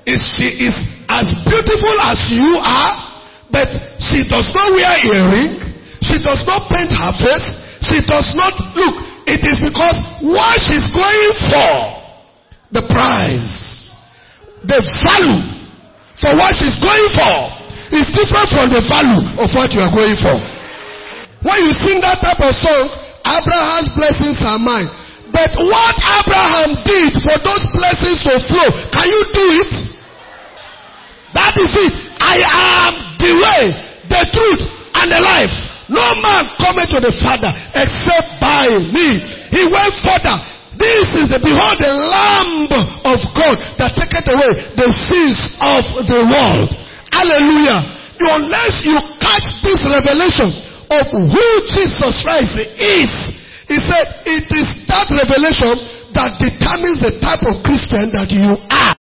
she is as beautiful as you are, but she does not wear earring, she does not paint her face, she does not look. It is because what she's going for, the price, the value for what she's going for is different from the value of what you are going for. When you sing that type of song, Abraham's blessings are mine. But what Abraham did for those blessings to flow, can you do it? That is it. I am the way, the truth, and the life. No man cometh to the Father except by me. He went further. This is behold the Lamb of God that taketh away the sins of the world. Hallelujah. Unless you catch this revelation of who Jesus Christ is, he said it is that revelation that determines the type of Christian that you are.